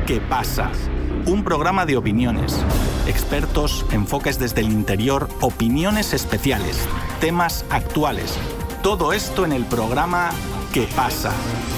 ¿Qué pasa? Un programa de opiniones, expertos, enfoques desde el interior, opiniones especiales, temas actuales. Todo esto en el programa ¿Qué pasa?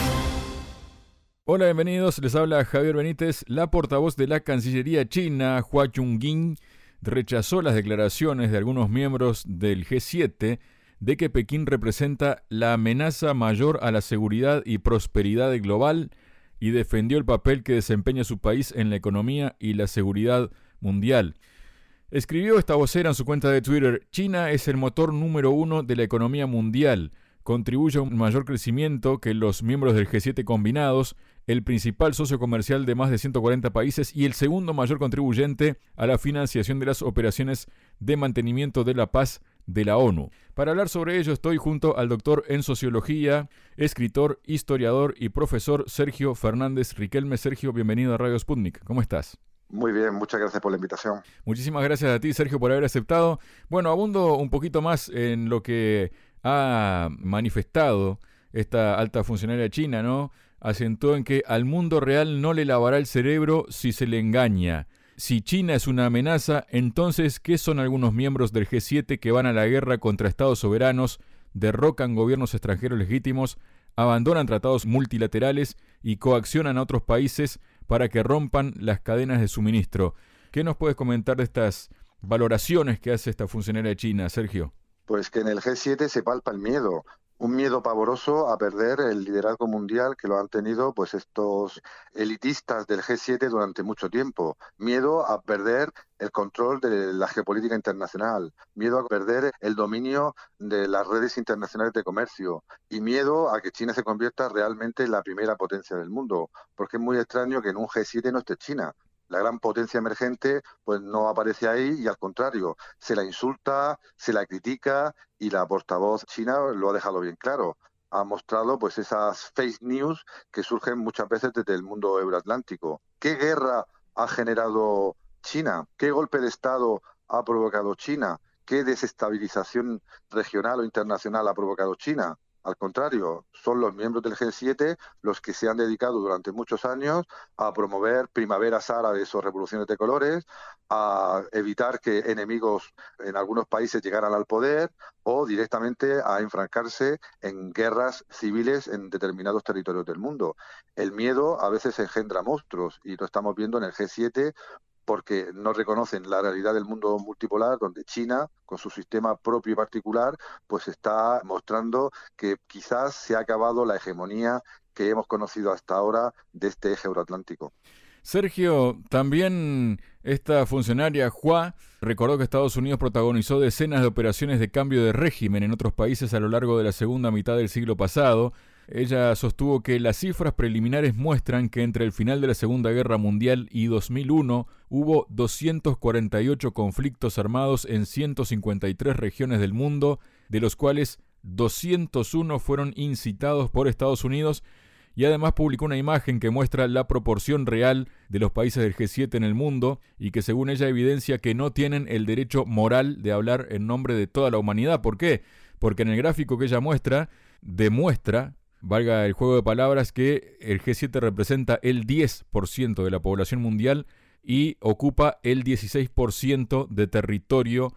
Hola, bienvenidos. Les habla Javier Benítez. La portavoz de la Cancillería china, Hua Chunying, rechazó las declaraciones de algunos miembros del G7 de que Pekín representa la amenaza mayor a la seguridad y prosperidad global y defendió el papel que desempeña su país en la economía y la seguridad mundial. Escribió esta vocera en su cuenta de Twitter: China es el motor número 1 de la economía mundial, contribuye a un mayor crecimiento que los miembros del G7 combinados, el principal socio comercial de más de 140 países y el segundo mayor contribuyente a la financiación de las operaciones de mantenimiento de la paz de la ONU. Para hablar sobre ello estoy junto al doctor en Sociología, escritor, historiador y profesor Sergio Fernández Riquelme. Sergio, bienvenido a Radio Sputnik. ¿Cómo estás? Muy bien, muchas gracias por la invitación. Muchísimas gracias a ti, Sergio, por haber aceptado. Bueno, abundo un poquito más en lo que ha manifestado esta alta funcionaria china, ¿no? Acentuó en que al mundo real no le lavará el cerebro si se le engaña. Si China es una amenaza, entonces, ¿qué son algunos miembros del G7 que van a la guerra contra estados soberanos, derrocan gobiernos extranjeros legítimos, abandonan tratados multilaterales y coaccionan a otros países para que rompan las cadenas de suministro? ¿Qué nos puedes comentar de estas valoraciones que hace esta funcionaria china, Sergio? Pues que en el G7 se palpa el miedo. Un miedo pavoroso a perder el liderazgo mundial que lo han tenido pues estos elitistas del G7 durante mucho tiempo. Miedo a perder el control de la geopolítica internacional, miedo a perder el dominio de las redes internacionales de comercio y miedo a que China se convierta realmente en la primera potencia del mundo, porque es muy extraño que en un G7 no esté China. La gran potencia emergente pues no aparece ahí y al contrario, se la insulta, se la critica y la portavoz china lo ha dejado bien claro. Ha mostrado pues esas fake news que surgen muchas veces desde el mundo euroatlántico. ¿Qué guerra ha generado China? ¿Qué golpe de Estado ha provocado China? ¿Qué desestabilización regional o internacional ha provocado China? Al contrario, son los miembros del G7 los que se han dedicado durante muchos años a promover primaveras árabes o revoluciones de colores, a evitar que enemigos en algunos países llegaran al poder o directamente a enfrascarse en guerras civiles en determinados territorios del mundo. El miedo a veces engendra monstruos y lo estamos viendo en el G7 porque no reconocen la realidad del mundo multipolar, donde China, con su sistema propio y particular, pues está mostrando que quizás se ha acabado la hegemonía que hemos conocido hasta ahora de este eje euroatlántico. Sergio, también esta funcionaria Hua recordó que Estados Unidos protagonizó decenas de operaciones de cambio de régimen en otros países a lo largo de la segunda mitad del siglo pasado. Ella sostuvo que las cifras preliminares muestran que entre el final de la Segunda Guerra Mundial y 2001 hubo 248 conflictos armados en 153 regiones del mundo, de los cuales 201 fueron incitados por Estados Unidos, y además publicó una imagen que muestra la proporción real de los países del G7 en el mundo y que según ella evidencia que no tienen el derecho moral de hablar en nombre de toda la humanidad. ¿Por qué? Porque en el gráfico que ella muestra, demuestra, valga el juego de palabras, que el G7 representa el 10% de la población mundial y ocupa el 16% de territorio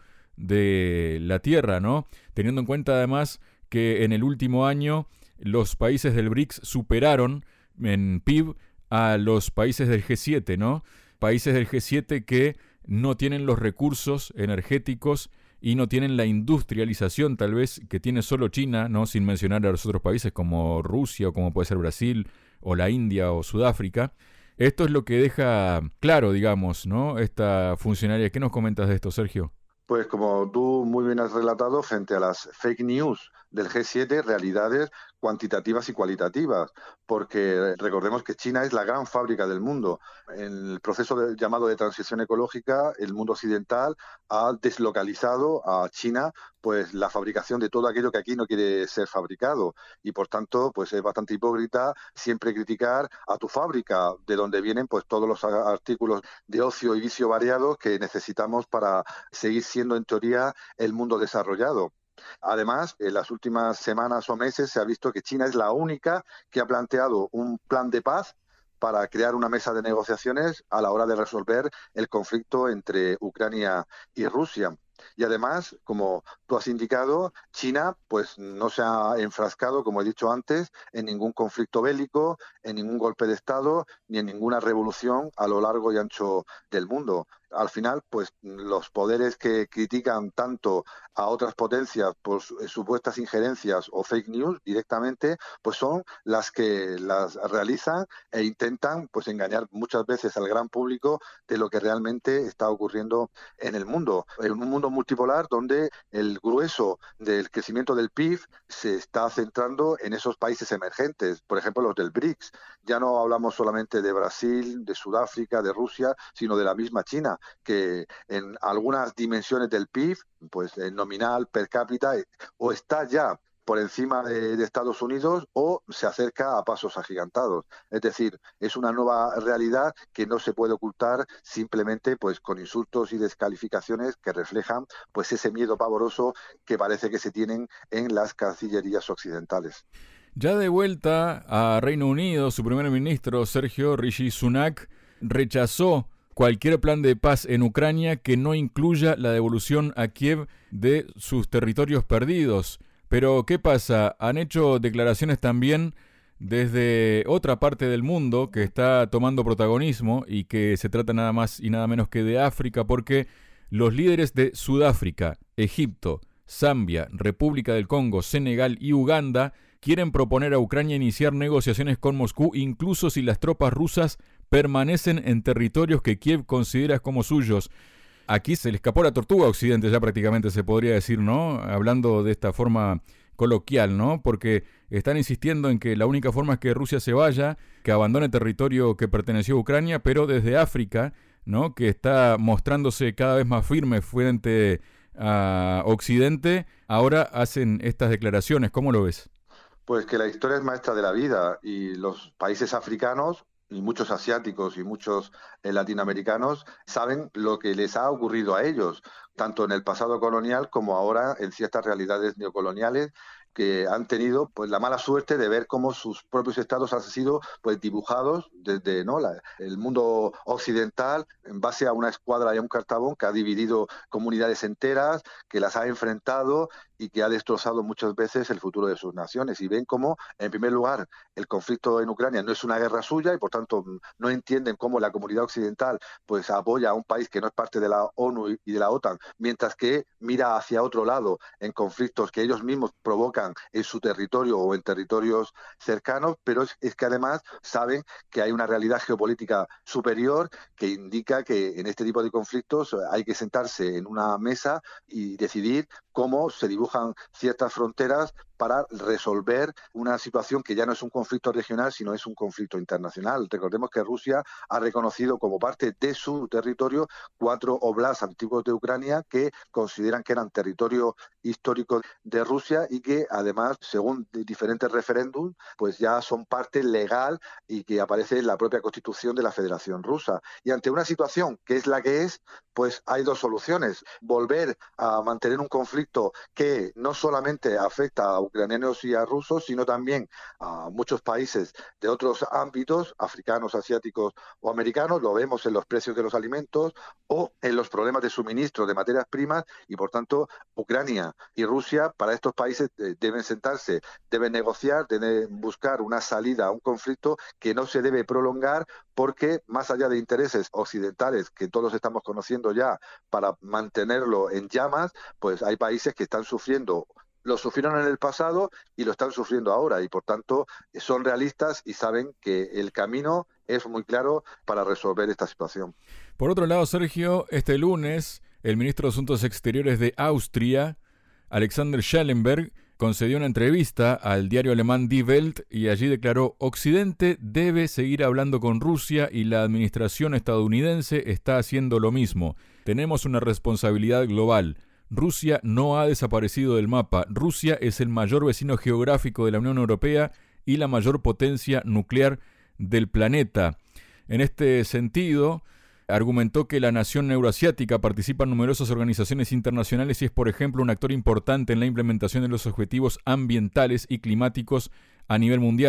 de la Tierra, ¿no? Teniendo en cuenta además que en el último año los países del BRICS superaron en PIB a los países del G7, ¿no? Países del G7 que no tienen los recursos energéticos y no tienen la industrialización tal vez que tiene solo China, ¿no? Sin mencionar a los otros países como Rusia o como puede ser Brasil o la India o Sudáfrica. Esto es lo que deja claro, digamos, ¿no? Esta funcionaria. ¿Qué nos comentas de esto, Sergio? Pues como tú muy bien has relatado, frente a las fake news del G7, realidades cuantitativas y cualitativas, porque recordemos que China es la gran fábrica del mundo. En el proceso llamado de transición ecológica, el mundo occidental ha deslocalizado a China pues la fabricación de todo aquello que aquí no quiere ser fabricado y por tanto pues es bastante hipócrita siempre criticar a tu fábrica de donde vienen pues todos los artículos de ocio y vicio variados que necesitamos para seguir siendo en teoría el mundo desarrollado. Además, en las últimas semanas o meses se ha visto que China es la única que ha planteado un plan de paz para crear una mesa de negociaciones a la hora de resolver el conflicto entre Ucrania y Rusia. Y además, como tú has indicado, China pues no se ha enfrascado, como he dicho antes, en ningún conflicto bélico, en ningún golpe de Estado, ni en ninguna revolución a lo largo y ancho del mundo. Al final, pues los poderes que critican tanto a otras potencias por supuestas injerencias o fake news directamente, pues son las que las realizan e intentan pues engañar muchas veces al gran público de lo que realmente está ocurriendo en el mundo. En un mundo multipolar donde el grueso del crecimiento del PIB se está centrando en esos países emergentes, por ejemplo los del BRICS. Ya no hablamos solamente de Brasil, de Sudáfrica, de Rusia, sino de la misma China, que en algunas dimensiones del PIB, pues nominal, per cápita, o está ya por encima de Estados Unidos o se acerca a pasos agigantados. Es decir, es una nueva realidad que no se puede ocultar simplemente pues con insultos y descalificaciones que reflejan pues ese miedo pavoroso que parece que se tienen en las cancillerías occidentales. Ya de vuelta a Reino Unido, su primer ministro, Sergio Rishi Sunak, rechazó cualquier plan de paz en Ucrania que no incluya la devolución a Kiev de sus territorios perdidos. Pero, ¿qué pasa? Han hecho declaraciones también desde otra parte del mundo que está tomando protagonismo y que se trata nada más y nada menos que de África, porque los líderes de Sudáfrica, Egipto, Zambia, República del Congo, Senegal y Uganda quieren proponer a Ucrania iniciar negociaciones con Moscú, incluso si las tropas rusas permanecen en territorios que Kiev considera como suyos. Aquí se le escapó la tortuga a Occidente, ya prácticamente se podría decir, ¿no? Hablando de esta forma coloquial, ¿no? Porque están insistiendo en que la única forma es que Rusia se vaya, que abandone territorio que perteneció a Ucrania, pero desde África, ¿no? Que está mostrándose cada vez más firme frente a Occidente, ahora hacen estas declaraciones. ¿Cómo lo ves? Pues que la historia es maestra de la vida y los países africanos y muchos asiáticos y muchos latinoamericanos saben lo que les ha ocurrido a ellos, tanto en el pasado colonial como ahora en ciertas realidades neocoloniales que han tenido pues la mala suerte de ver cómo sus propios estados han sido pues dibujados desde el mundo occidental en base a una escuadra y a un cartabón que ha dividido comunidades enteras, que las ha enfrentado y que ha destrozado muchas veces el futuro de sus naciones. Y ven cómo, en primer lugar, el conflicto en Ucrania no es una guerra suya y, por tanto, no entienden cómo la comunidad occidental pues apoya a un país que no es parte de la ONU y de la OTAN, mientras que mira hacia otro lado en conflictos que ellos mismos provocan en su territorio o en territorios cercanos, pero es que además saben que hay una realidad geopolítica superior que indica que en este tipo de conflictos hay que sentarse en una mesa y decidir cómo se dibujan ciertas fronteras para resolver una situación que ya no es un conflicto regional, sino es un conflicto internacional. Recordemos que Rusia ha reconocido como parte de su territorio 4 oblasts antiguos de Ucrania que consideran que eran territorio histórico de Rusia y que además, según diferentes referéndums, pues ya son parte legal y que aparece en la propia Constitución de la Federación Rusa. Y ante una situación que es la que es, pues hay dos soluciones. Volver a mantener un conflicto que no solamente afecta a ucranianos y a rusos, sino también a muchos países de otros ámbitos, africanos, asiáticos o americanos. Lo vemos en los precios de los alimentos o en los problemas de suministro de materias primas y, por tanto, Ucrania y Rusia para estos países deben sentarse, deben negociar, deben buscar una salida a un conflicto que no se debe prolongar porque, más allá de intereses occidentales que todos estamos conociendo ya para mantenerlo en llamas, pues hay países que están sufriendo. Lo sufrieron en el pasado y lo están sufriendo ahora y, por tanto, son realistas y saben que el camino es muy claro para resolver esta situación. Por otro lado, Sergio, este lunes, el ministro de Asuntos Exteriores de Austria, Alexander Schallenberg, concedió una entrevista al diario alemán Die Welt y allí declaró: Occidente debe seguir hablando con Rusia y la administración estadounidense está haciendo lo mismo. Tenemos una responsabilidad global. Rusia no ha desaparecido del mapa. Rusia es el mayor vecino geográfico de la Unión Europea y la mayor potencia nuclear del planeta. En este sentido, argumentó que la nación euroasiática participa en numerosas organizaciones internacionales y es, por ejemplo, un actor importante en la implementación de los objetivos ambientales y climáticos a nivel mundial.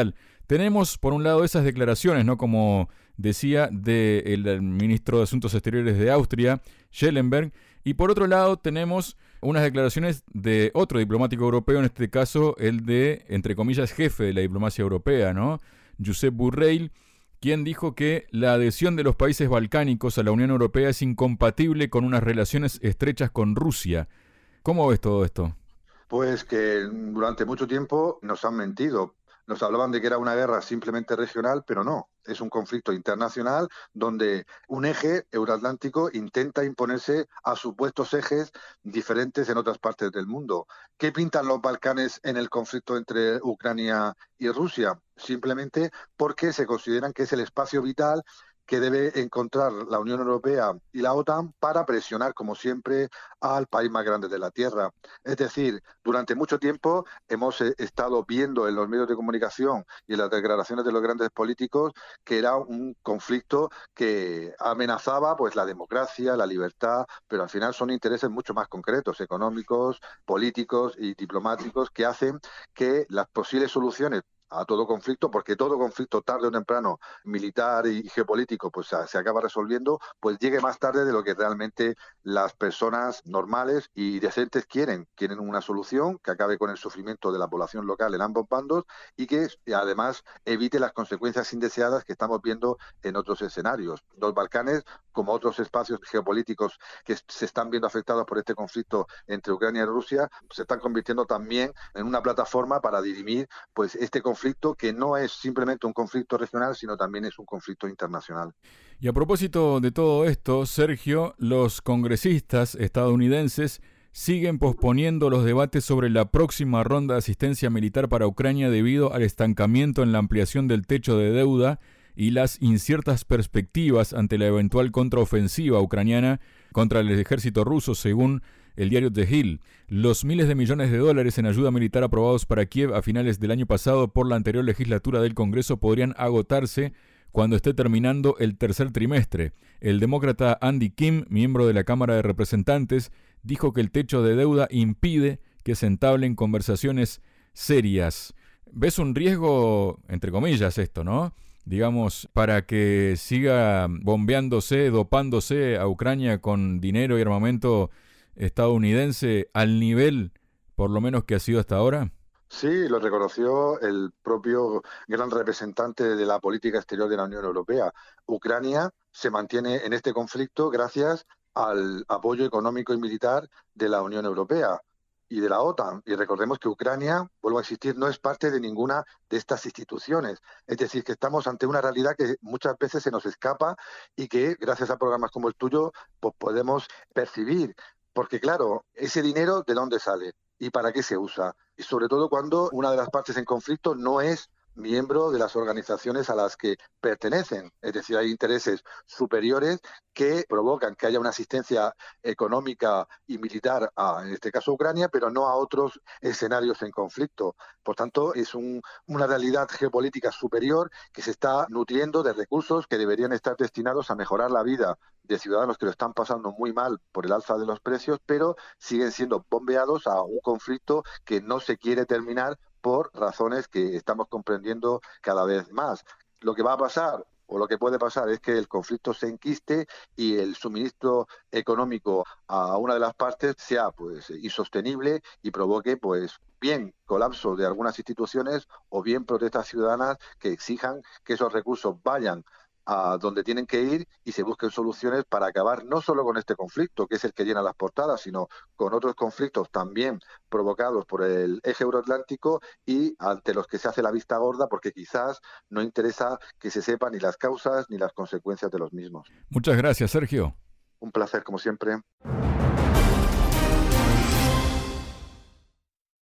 Tenemos, por un lado, esas declaraciones, ¿no? Como decía, del ministro de Asuntos Exteriores de Austria, Schellenberg, y por otro lado tenemos unas declaraciones de otro diplomático europeo, en este caso el de, entre comillas, jefe de la diplomacia europea, ¿no? Josep Borrell, quien dijo que la adhesión de los países balcánicos a la Unión Europea es incompatible con unas relaciones estrechas con Rusia. ¿Cómo ves todo esto? Pues que durante mucho tiempo nos han mentido. Nos hablaban de que era una guerra simplemente regional, pero no. Es un conflicto internacional donde un eje euroatlántico intenta imponerse a supuestos ejes diferentes en otras partes del mundo. ¿Qué pintan los Balcanes en el conflicto entre Ucrania y Rusia? Simplemente porque se consideran que es el espacio vital que debe encontrar la Unión Europea y la OTAN para presionar, como siempre, al país más grande de la Tierra. Es decir, durante mucho tiempo hemos estado viendo en los medios de comunicación y en las declaraciones de los grandes políticos que era un conflicto que amenazaba pues la democracia, la libertad, pero al final son intereses mucho más concretos, económicos, políticos y diplomáticos, que hacen que las posibles soluciones a todo conflicto, porque todo conflicto tarde o temprano, militar y geopolítico, pues se acaba resolviendo, pues llegue más tarde de lo que realmente las personas normales y decentes quieren. Quieren una solución que acabe con el sufrimiento de la población local en ambos bandos y que además evite las consecuencias indeseadas que estamos viendo en otros escenarios. Los Balcanes, como otros espacios geopolíticos que se están viendo afectados por este conflicto entre Ucrania y Rusia, se están convirtiendo también en una plataforma para dirimir pues este conflicto, que no es simplemente un conflicto regional, sino también es un conflicto internacional. Y a propósito de todo esto, Sergio, los congresistas estadounidenses siguen posponiendo los debates sobre la próxima ronda de asistencia militar para Ucrania debido al estancamiento en la ampliación del techo de deuda y las inciertas perspectivas ante la eventual contraofensiva ucraniana contra el ejército ruso, según el diario The Hill. Los miles de millones de dólares en ayuda militar aprobados para Kiev a finales del año pasado por la anterior legislatura del Congreso podrían agotarse cuando esté terminando el tercer trimestre. El demócrata Andy Kim, miembro de la Cámara de Representantes, dijo que el techo de deuda impide que se entablen conversaciones serias. ¿Ves un riesgo, entre comillas, esto, no? Digamos, para que siga bombeándose, dopándose a Ucrania con dinero y armamento estadounidense al nivel, por lo menos, que ha sido hasta ahora? Sí, lo reconoció el propio gran representante de la política exterior de la Unión Europea. Ucrania se mantiene en este conflicto gracias al apoyo económico y militar de la Unión Europea y de la OTAN. Y recordemos que Ucrania, vuelvo a insistir, no es parte de ninguna de estas instituciones. Es decir, que estamos ante una realidad que muchas veces se nos escapa y que, gracias a programas como el tuyo, pues podemos percibir. Porque claro, ese dinero, ¿de dónde sale? ¿Y para qué se usa? Y sobre todo cuando una de las partes en conflicto no es miembro de las organizaciones a las que pertenecen. Es decir, hay intereses superiores que provocan que haya una asistencia económica y militar a, en este caso, Ucrania, pero no a otros escenarios en conflicto. Por tanto, es una realidad geopolítica superior que se está nutriendo de recursos que deberían estar destinados a mejorar la vida de ciudadanos que lo están pasando muy mal por el alza de los precios, pero siguen siendo bombeados a un conflicto que no se quiere terminar por razones que estamos comprendiendo cada vez más. Lo que va a pasar, o lo que puede pasar, es que el conflicto se enquiste y el suministro económico a una de las partes sea pues insostenible y provoque pues bien colapso de algunas instituciones o bien protestas ciudadanas que exijan que esos recursos vayan a donde tienen que ir y se busquen soluciones para acabar no solo con este conflicto, que es el que llena las portadas, sino con otros conflictos también provocados por el eje euroatlántico y ante los que se hace la vista gorda porque quizás no interesa que se sepan ni las causas ni las consecuencias de los mismos. Muchas gracias, Sergio. Un placer, como siempre.